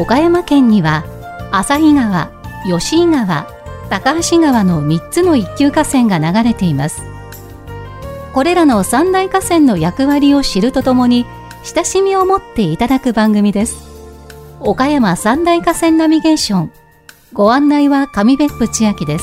岡山県には旭川、吉井川、高梁川の3つの一級河川が流れています。これらの三大河川の役割を知るとともに親しみを持っていただく番組です。岡山三大河川ナビゲーション、ご案内は上別府千秋です。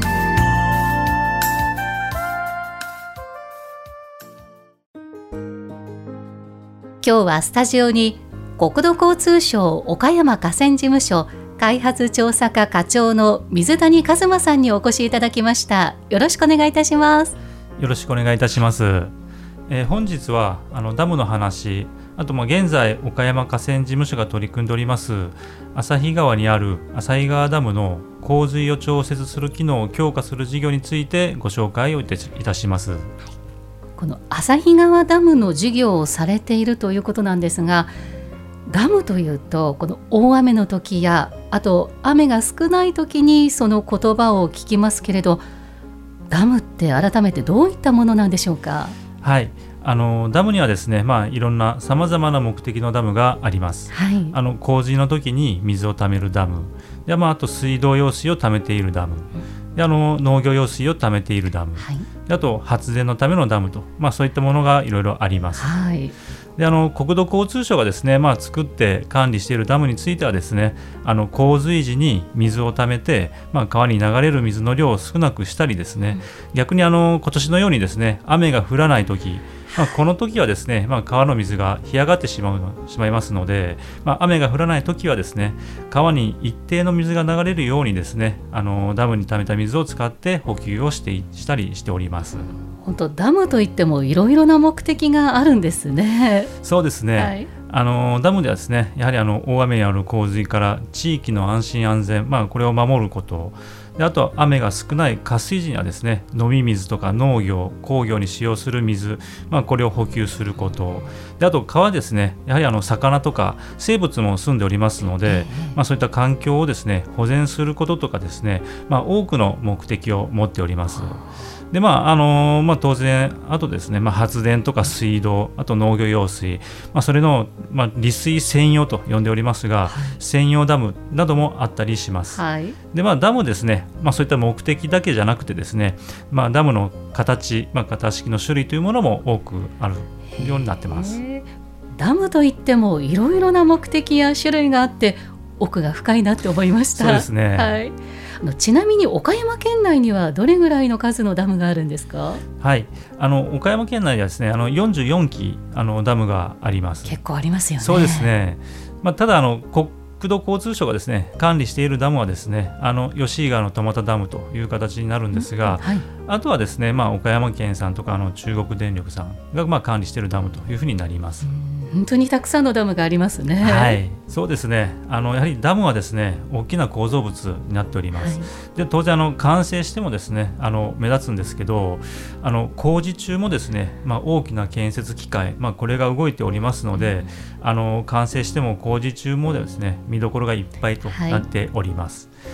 今日はスタジオに国土交通省岡山河川事務所開発調査課課長の水谷一馬さんにお越しいただきました。よろしくお願いいたします。 よろしくお願いいたします。本日はダムの話、あと現在岡山河川事務所が取り組んでおります旭川にある旭川ダムの洪水を調節する機能を強化する事業についてご紹介をいたします。 この旭川ダムの事業をされているということなんですが、ダムというとこの大雨の時やあと雨が少ない時にその言葉を聞きますけれど、ダムって改めてどういったものなんでしょうか？ はい、ダムにはですね、いろんなさまざまな目的のダムがあります。はい、洪水の時に水をためるダムで、あと水道用水をためているダムで、農業用水をためているダム、はい、であと発電のためのダムと、そういったものがいろいろあります。はい、で国土交通省がですね、作って管理しているダムについてはですね、洪水時に水をためて、川に流れる水の量を少なくしたりですね、逆に今年のようにですね、雨が降らない時、この時はですね、川の水が干上がってしまいますので、雨が降らない時はですね、川に一定の水が流れるようにですね、ダムに溜めた水を使って補給をしたりしております。 本当ダムといってもいろいろな目的があるんですね。 そうですね、はい、ダムではですね、やはり大雨による洪水から地域の安心安全、これを守ることで、あと雨が少ない渇水時にはですね、飲み水とか農業、工業に使用する水、これを補給することで、あと川ですね、やはり魚とか生物も住んでおりますので、そういった環境をですね保全することとかですね、多くの目的を持っております。で当然あとですね、発電とか水道、あと農業用水、それの、利水専用と呼んでおりますが、はい、専用ダムなどもあったりします。はい、でダムですね、そういった目的だけじゃなくてですね、ダムの形、型式の種類というものも多くあるようになってます。 ダムといってもいろいろな目的や種類があって奥が深いなって思いました。 そうですね、 はい、ちなみに岡山県内にはどれぐらいの数のダムがあるんですか？ はい、岡山県内ではですね、44基ダムがあります。 結構ありますよね。 そうですね、ただ国土交通省がですね管理しているダムはですね、吉井川の戸俣ダムという形になるんですが、はい、あとはですね、岡山県さんとか中国電力さんが管理しているダムというふうになります。 本当にたくさんのダムがありますね。 はい、そうですね、やはりダムはですね大きな構造物になっております。はい、で当然完成してもですね目立つんですけど、工事中もですね、大きな建設機械、これが動いておりますので、完成しても工事中もですね見どころがいっぱいとなっております。はい、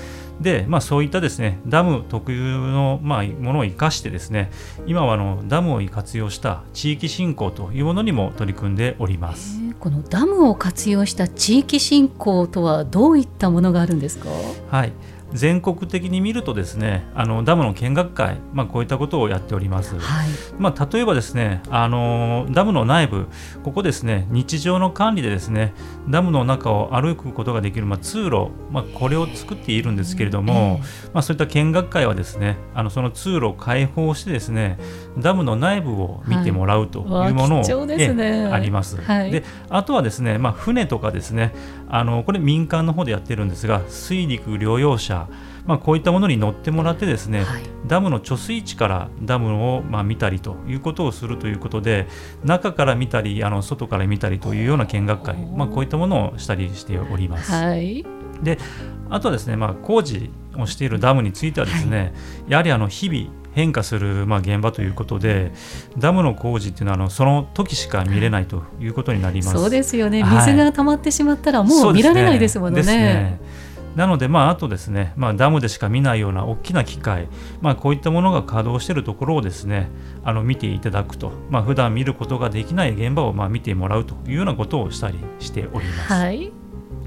でそういったですねダム特有のものを生かしてですね、今はダムを活用した地域振興というものにも取り組んでおります。 このダムを活用した地域振興とはどういったものがあるんですか？はい、 全国的に見るとですね、ダムの見学会、こういったことをやっております。はい、例えばですね、ダムの内部、ここですね、日常の管理でですね、ダムの中を歩くことができる、通路、これを作っているんですけれども、そういった見学会はですね、その通路を開放してですね、ダムの内部を見てもらうというものを、あります。はい、であとはですね、船とかですね、これ民間の方でやってるんですが、水陸両用車、こういったものに乗ってもらってですね、はい、ダムの貯水池からダムを見たりということをするということで、中から見たり外から見たりというような見学会、こういったものをしたりしております。はい、であとはですね、工事をしているダムについてはですね、はい、やはり日々変化する現場ということで、ダムの工事っていうのはその時しか見れないということになります。 そうですよね、水が溜まってしまったらもう見られないですものね。 なので、あとですね、ダムでしか見ないような大きな機械、こういったものが稼働しているところをですね、見ていただくと、普段見ることができない現場を見てもらうというようなことをしたりしております。はい、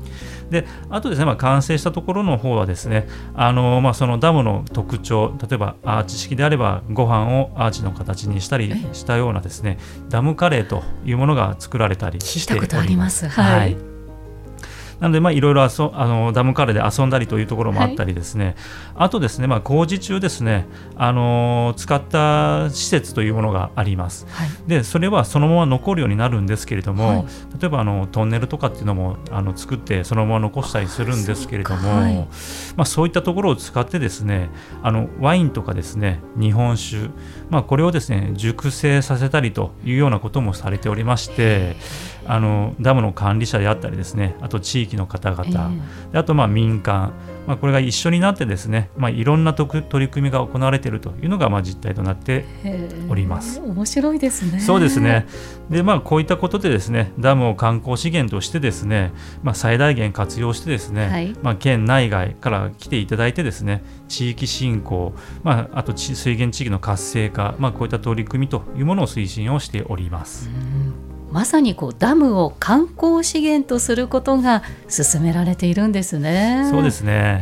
であとですね、完成したところの方はですね、そのダムの特徴、例えばアーチ式であればご飯をアーチの形にしたりしたようなですね、ダムカレーというものが作られたりしております。 聞いたことあります。はい。 なのでいろいろダムカレーで遊んだりというところもあったりですね、あとですね、工事中ですね、使った施設というものがあります。でそれはそのまま残るようになるんですけれども、例えばトンネルとかっていうのも作ってそのまま残したりするんですけれども、そういったところを使ってですね、ワインとかですね、日本酒、これをですね熟成させたりというようなこともされておりまして、ダムの管理者であったりですね、あと地域の方々、あと民間、これが一緒になってですね、いろんな取り組みが行われているというのが実態となっております。 面白いですね。 そうですね。でこういったことでですね、ダムを観光資源としてですね、最大限活用してですね、県内外から来ていただいてですね、地域振興、あと水源地域の活性化、こういった取り組みというものを推進をしております。 まさにダムを観光資源とすることが進められているんですね。 そうですね。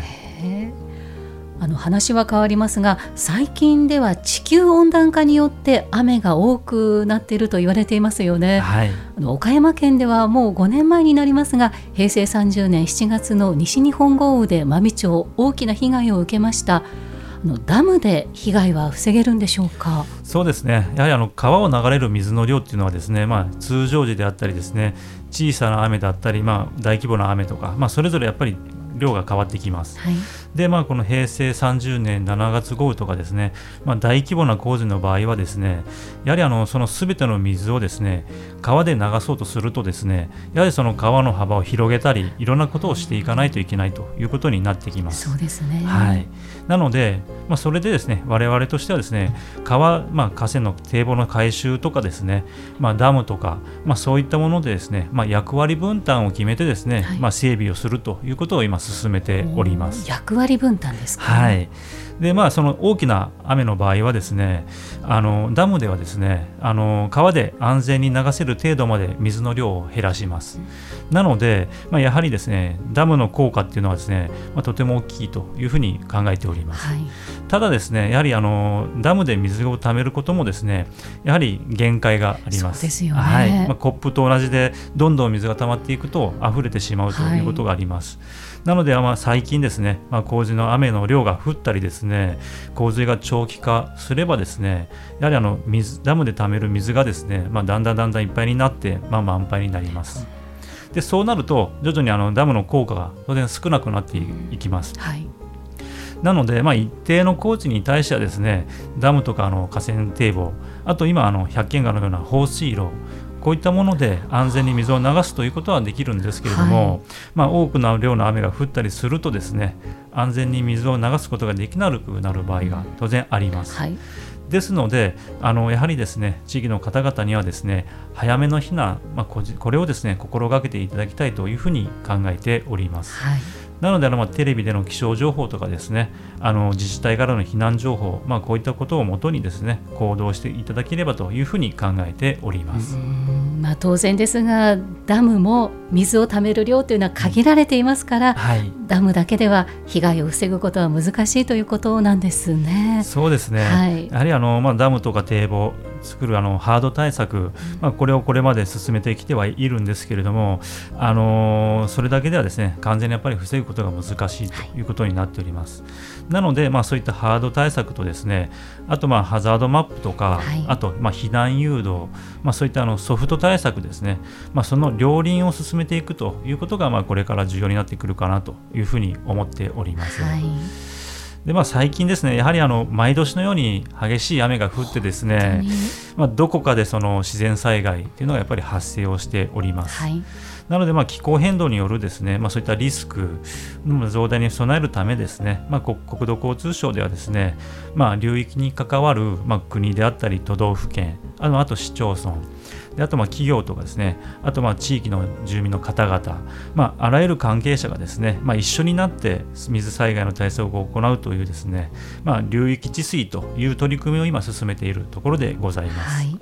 話は変わりますが、最近では地球温暖化によって雨が多くなっていると言われていますよね。岡山県ではもう5年前になりますが、平成30年7月の西日本豪雨で真備町大きな被害を受けました。ダムで被害は防げるんでしょうか。 そうですね、やはり川を流れる水の量っていうのはですね、通常時であったりですね、小さな雨だったり、大規模な雨とか、それぞれやっぱり量が変わってきます。でこの平成30年7月豪雨とかですね、大規模な洪水の場合はですね、やはりその全ての水をですね川で流そうとするとですね、やはりその川の幅を広げたり、いろんなことをしていかないといけないということになってきます。 そうですね。 なので、それでですね、我々としてはですね、河川の堤防の改修とかですね、ダムとか、そういったものでですね、役割分担を決めてですね、整備をするということを今進めております。 役割分担ですか。 でその大きな雨の場合はですね、ダムではですね、川で安全に流せる程度まで水の量を減らします。なので、やはりですね、ダムの効果っていうのはですね、とても大きいというふうに考えております。ただですね、やはりダムで水を貯めることもですね、やはり限界があります。 そうですよね。 コップと同じでどんどん水が溜まっていくと溢れてしまうということがあります。なので最近ですね、洪水の雨の量が降ったりですね、洪水が長期化すればですね、やはりダムで溜める水がですね、だんだんいっぱいになって、満杯になります。でそうなると徐々にダムの効果が当然少なくなっていきます。なので、一定の工事に対してはですね、ダムとか河川堤防、あと今百軒川のような放水路、こういったもので安全に水を流すということはできるんですけれども、多くの量の雨が降ったりするとですね、安全に水を流すことができなくなる場合が当然あります。ですのでやはりですね、地域の方々にはですね、早めの避難、これをですね心がけていただきたいというふうに考えております。なのでテレビでの気象情報とかですね、自治体からの避難情報、こういったことをもとにですね行動していただければというふうに考えております。 当然ですが、ダムも水を貯める量というのは限られていますから、ダムだけでは被害を防ぐことは難しいということなんですね。 そうですね、やはりダムとか堤防作るハード対策、これをこれまで進めてきてはいるんですけれども、それだけではですね完全にやっぱり防ぐことが難しいということになっております。なので、そういったハード対策とですね、あとハザードマップとか、あと避難誘導、そういったソフト対策ですね、その両輪を進めていくということがこれから重要になってくるかなというふうに思っております。で最近ですね、やはり毎年のように激しい雨が降ってですね、どこかでその自然災害というのがやっぱり発生をしております。なので気候変動によるですね、そういったリスクの増大に備えるためですね、国土交通省ではですね、流域に関わる国であったり都道府県、あと市町村で、あと企業とかですね、あと地域の住民の方々、あらゆる関係者がですね、一緒になって水災害の対策を行うというですね、流域治水という取り組みを今進めているところでございます。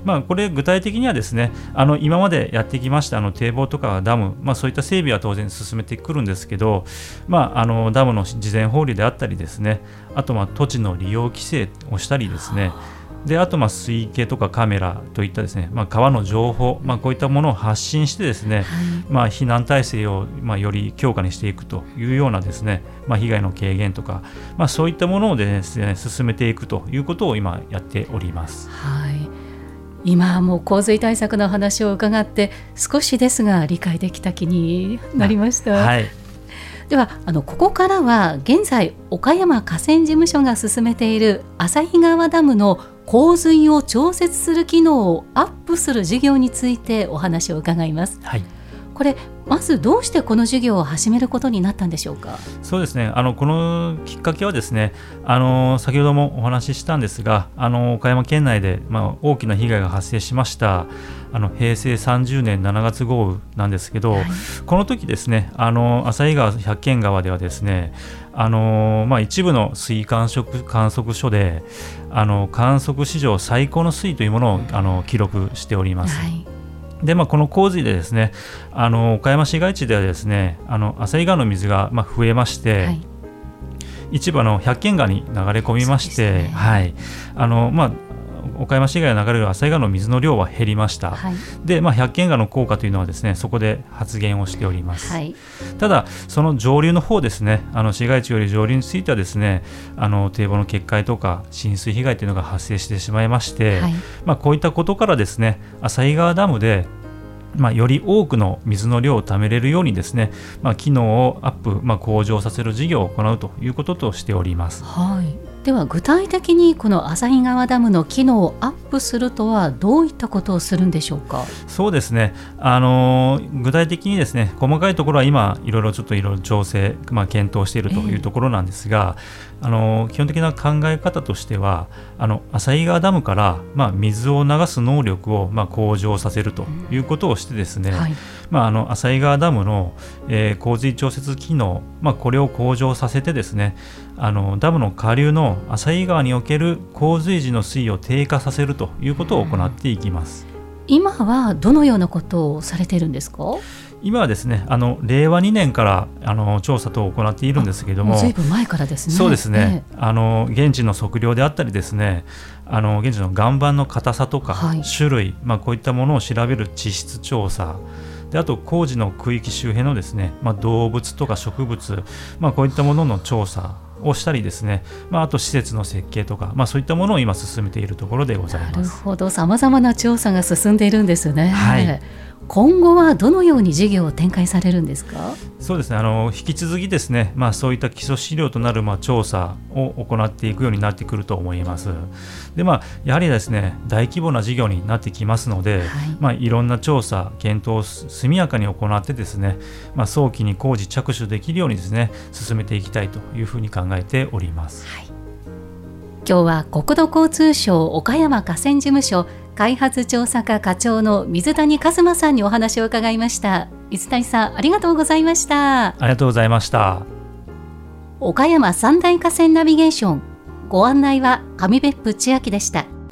これ具体的にはですね、今までやってきました堤防とかダム、そういった整備は当然進めてくるんですけど、ダムの事前放流であったりですね、あと土地の利用規制をしたりですね、であと水位計とかカメラといったですね、川の情報、こういったものを発信してですね、避難体制をより強化にしていくというようなですね、被害の軽減とか、そういったものをですね進めていくということを今やっております。 はい、今もう洪水対策の話を伺って少しですが理解できた気になりました。はい、ではここからは現在岡山河川事務所が進めている旭川ダムの洪水を調節する機能をアップする事業についてお話を伺います。はい、これまずどうしてこの事業を始めることになったんでしょうか。 そうですね、このきっかけはですね、先ほどもお話ししたんですが、岡山県内で、大きな被害が発生しました平成30年7月豪雨なんですけど、この時ですね、旭川百間川ではですね、一部の水位観測所で観測史上最高の水位というものを記録しております。でこの洪水でですね、岡山市街地ではですね、旭川の水が増えまして、一部百間川に流れ込みまして、岡山市街が流れる旭川の水の量は減りました。で、百間川の効果というのはですね、そこで発言をしております。ただその上流の方ですね、市街地より上流についてはですね、堤防の決壊とか浸水被害というのが発生してしまいまして、こういったことからですね、旭川ダムでより多くの水の量を貯めれるようにですね、機能をアップ、向上させる事業を行うということとしております。 では具体的にこの旭川ダムの機能をアップするとはどういったことをするんでしょうか。 そうですね、具体的にですね、細かいところは今いろいろ調整、検討しているというところなんですが、基本的な考え方としては旭川ダムから、水を流す能力を、向上させるということをしてですね、旭川ダムの、洪水調節機能、これを向上させてですね、ダムの下流の旭川における洪水時の水位を低下させるということを行っていきます。 今はどのようなことをされているんですか。 今はですね、令和2年から調査等を行っているんですけれども、 ずいぶん前からですね。 そうですね、現地の測量であったりですね、現地の岩盤の硬さとか、種類、こういったものを調べる地質調査で、あと工事の区域周辺のですね、動物とか植物、こういったものの調査をしたりですね、あと施設の設計とか、そういったものを今進めているところでございます。 なるほど、さまざまな調査が進んでいるんですね。今後はどのように事業を展開されるんですか。 そうですね、引き続きですね、そういった基礎資料となる調査を行っていくようになってくると思います。でやはりですね、大規模な事業になってきますので、いろんな調査検討を速やかに行ってですね、早期に工事着手できるようにですね進めていきたいというふうに考えております。 今日は国土交通省岡山河川事務所開発調査課課長の水谷一馬さんにお話を伺いました。水谷さん、ありがとうございました。 ありがとうございました。 岡山三大河川ナビゲーション、ご案内は上別府千秋でした。